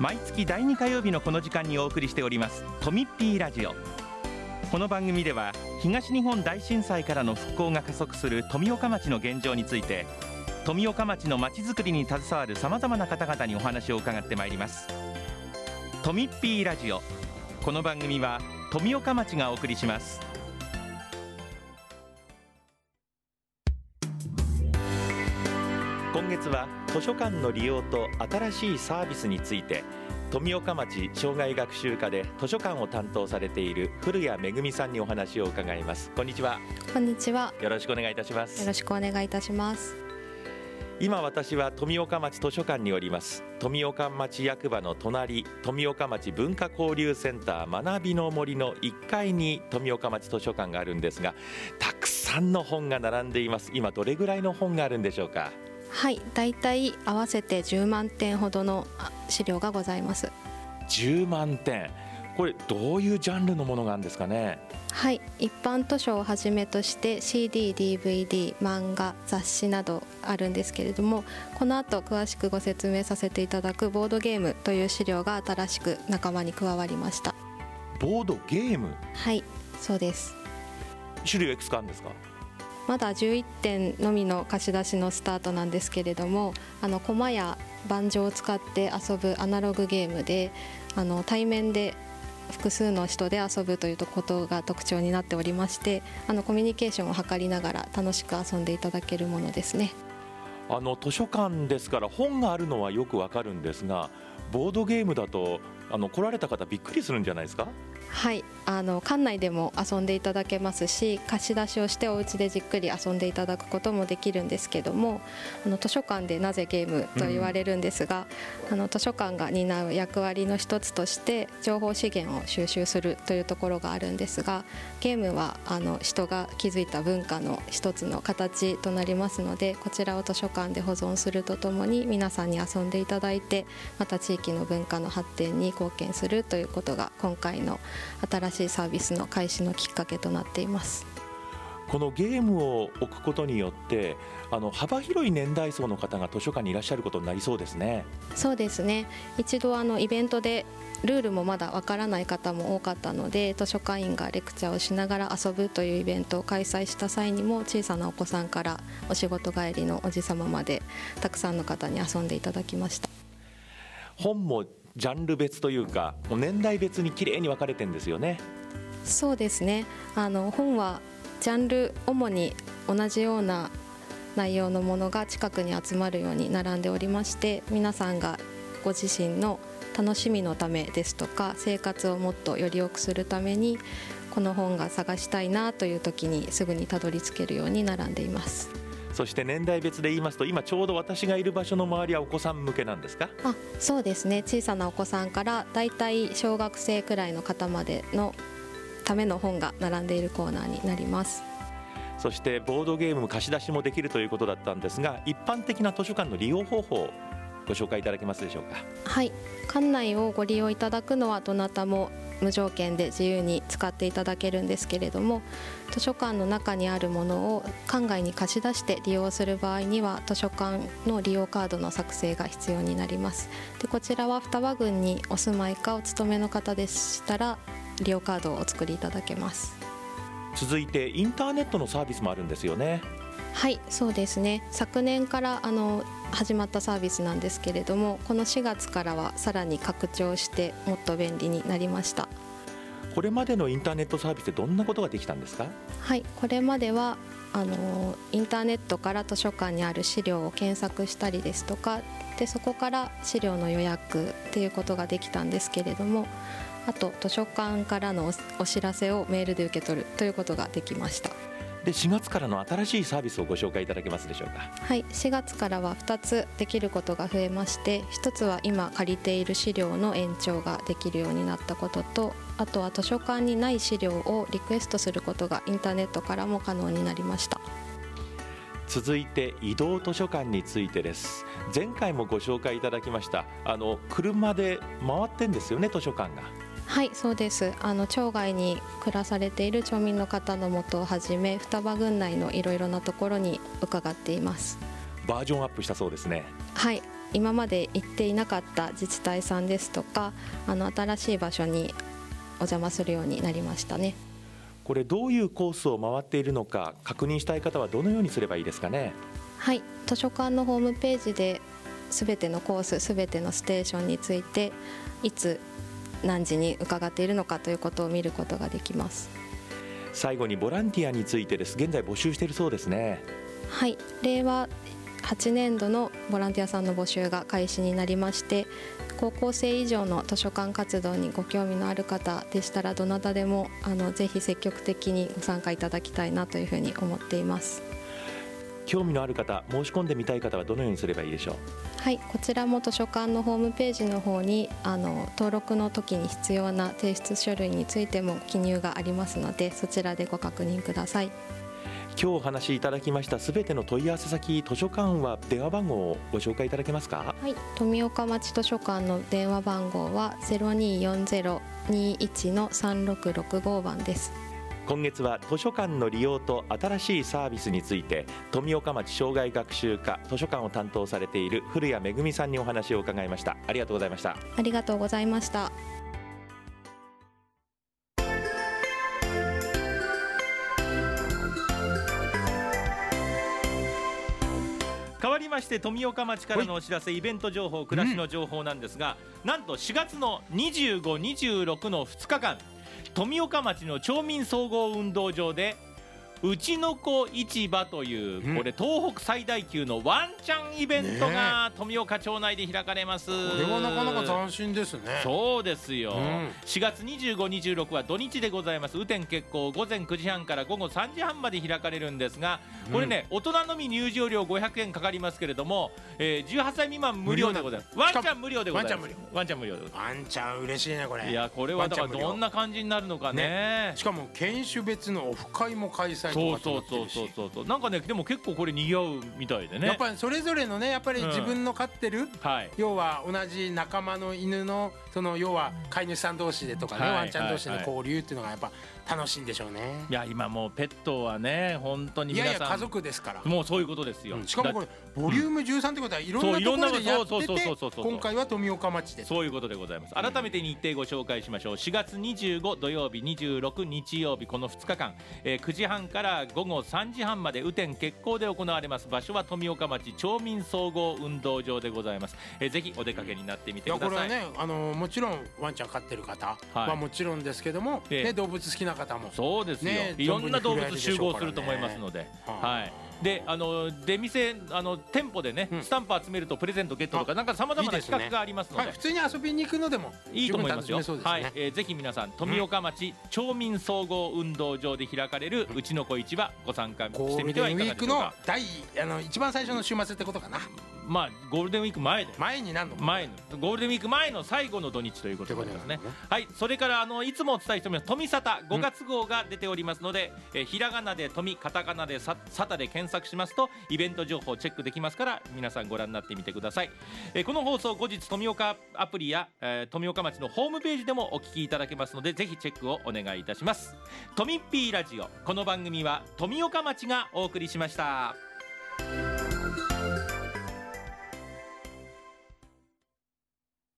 毎月第2火曜日のこの時間にお送りしておりますとみっぴーラジオ。この番組では東日本大震災からの復興が加速する富岡町の現状について、富岡町の町づくりに携わるさまざまな方々にお話を伺ってまいります。とみっぴーラジオ。この番組は富岡町がお送りします。今月は図書館の利用と新しいサービスについて、富岡町障害学習課で図書館を担当されている古谷めぐみさんにお話を伺います。こんにちは。 こんにちは。 よろしくお願いいたします。 よろしくお願いいたします。 今私は富岡町図書館におります。富岡町役場の隣、富岡町文化交流センター学びの森の1階に富岡町図書館があるんですが、たくさんの本が並んでいます。今どれぐらいの本があるんでしょうか？ はい、だいたい合わせて10万点ほどの資料がございます。 10万点。これどういうジャンルのものがあるんですかね？ はい、一般図書をはじめとして CD、DVD、漫画、雑誌などあるんですけれども、この後詳しくご説明させていただくボードゲームという資料が新しく仲間に加わりました。 ボードゲーム？ はい、そうです。 種類はいくつかあるんですか？ まだ11点のみの貸し出しのスタートなんですけれども、駒や盤上を使って遊ぶアナログゲームで、対面で複数の人で遊ぶということが特徴になっておりまして、コミュニケーションを図りながら楽しく遊んでいただけるものですね。 図書館ですから本があるのはよくわかるんですが、ボードゲームだと来られた方びっくりするんじゃないですか？ はい、館内でも遊んでいただけますし、貸し出しをしてお家でじっくり遊んでいただくこともできるんですけども、図書館でなぜゲームと言われるんですが、図書館が担う役割の一つとして情報資源を収集するというところがあるんですが、ゲームは人が築いた文化の一つの形となりますので、こちらを図書館で保存するとともに皆さんに遊んでいただいて、また地域の文化の発展に貢献するということが今回の新しいサービスの開始のきっかけとなっています。 このゲームを置くことによって幅広い年代層の方が図書館にいらっしゃることになりそうですね。 そうですね。一度イベントでルールもまだわからない方も多かったので、図書館員がレクチャーをしながら遊ぶというイベントを開催した際にも、小さなお子さんからお仕事帰りのおじさままでたくさんの方に遊んでいただきました。 本もジャンル別というか年代別にきれいに分かれてるんですよね。 そうですね。本はジャンル主に同じような内容のものが近くに集まるように並んでおりまして、皆さんがご自身の楽しみのためですとか、生活をもっとより良くするためにこの本が探したいなという時にすぐにたどり着けるように並んでいます。 そして年代別で言いますと、今ちょうど私がいる場所の周りはお子さん向けなんですか？ そうですね。小さなお子さんからだいたい小学生くらいの方までのための本が並んでいるコーナーになります。 そしてボードゲーム貸し出しもできるということだったんですが、一般的な図書館の利用方法をご紹介いただけますでしょうか？ はい、館内をご利用いただくのはどなたも無条件で自由に使っていただけるんですけれども、図書館の中にあるものを館外に貸し出して利用する場合には図書館の利用カードの作成が必要になります。で、こちらは双葉郡にお住まいかお勤めの方でしたら利用カードをお作りいただけます。 続いてインターネットのサービスもあるんですよね？ はい、そうですね。昨年から始まったサービスなんですけれども、この4月からはさらに拡張してもっと便利になりました。 これまでのインターネットサービスでどんなことができたんですか？ はい、これまではインターネットから図書館にある資料を検索したりですとかで、そこから資料の予約っていうことができたんですけれども、あと図書館からのお知らせをメールで受け取るということができました。 で、4月からの新しいサービスをご紹介いただけますでしょうか？ はい、4月からは2つできることが増えまして、1つは今借りている資料の延長ができるようになったことと、あとは図書館にない資料をリクエストすることがインターネットからも可能になりました。 続いて移動図書館についてです。前回もご紹介いただきました車で回ってんですよね、図書館が。 はい、そうです。町外に暮らされている町民の方のもとをはじめ、双葉郡内のいろいろなところに伺っています。 バージョンアップしたそうですね。 はい、 今まで行っていなかった自治体さんですとか新しい場所にお邪魔するようになりましたね。 これどういうコースを回っているのか確認したい方はどのようにすればいいですかね。 はい、図書館のホームページで全てのコース、全てのステーションについていつ何時に伺っているのかということを見ることができます。 最後にボランティアについてです。現在募集しているそうですね。 はい、令和8年度のボランティアさんの募集が開始になりまして、高校生以上の図書館活動にご興味のある方でしたらどなたでもぜひ積極的にご参加いただきたいなというふうに思っています。 興味のある方、申し込んでみたい方はどのようにすればいいでしょう。 はい、こちらも図書館のホームページの方に登録の時に必要な提出書類についても記入がありますので、そちらでご確認ください。 今日お話しいただきましたすべての問い合わせ先、図書館は電話番号をご紹介いただけますか。 はい、富岡町図書館の電話番号は 0240-21-3665 番です。 今月は図書館の利用と新しいサービスについて富岡町障害学習課図書館を担当されている古谷めぐみさんにお話を伺いました。ありがとうございました。 ありがとうございました。 変わりまして富岡町からのお知らせ、イベント情報、暮らしの情報なんですが、なんと4月の25、26の2日間富岡町の町民総合運動場でうちのこ市場という、これ東北最大級のワンチャンイベントが富岡町内で開かれます。 これはなかなか斬新ですね。 そうですよ、4月25、26は土日でございます。雨天決行、午前9時半から午後3時半まで開かれるんですが、これね、大人のみ入場料500円かかりますけれども、18歳未満無料でございます。ワンチャン無料でございます。ワンチャン無料でございます。 ワンチャン嬉しいねこれ。 いや、これはだからどんな感じになるのかね。 しかも犬種別のオフ会も開催とかってなってるし、 そうなんかね、でも結構これ賑わうみたいでね。 やっぱりそれぞれのね、やっぱり自分の飼ってる、要は同じ仲間の犬のその要は飼い主さん同士でとかね、ワンちゃん同士の交流っていうのがやっぱ楽しいんでしょうね。 いや、今もうペットはね、本当に皆さん、 いやいや家族ですから、 もうそういうことですよ。 しかもこれボリューム13ってことはいろんなところでやってて、今回は富岡町でそういうことでございます。改めて日程ご紹介しましょう。4月25土曜日、26日曜日、この2日間、9時半から午後3時半まで雨天決行で行われます。場所は富岡町町民総合運動場でございます。ぜひお出かけになってみてください。 いや、これはね、もちろんワンちゃん飼ってる方はもちろんですけども、動物好きな方もそうですよ、いろんな動物集合すると思いますので、で出店店舗でね、スタンプ集めるとプレゼントゲットとか、なんかさまざまな企画がありますので、 普通に遊びに行くのでもいいと思いますよ。ぜひ皆さん富岡町町民総合運動場で開かれるうちのこ市場ご参加してみてはいかがでしょうか。 ゴールデンウィークの一番最初の週末ってことかな。 まあゴールデンウィーク前になるの、 ゴールデンウィーク前の最後の土日ということになりますね。はい、それからいつもお伝えしております富沙汰5月号が出ておりますので、ひらがなで富、カタカナで沙汰で検索しますとイベント情報チェックできますから、皆さんご覧になってみてください。この放送後日富岡アプリや富岡町のホームページでもお聞きいただけますので、ぜひチェックをお願いいたします。富ッピーラジオ、この番組は富岡町がお送りしました。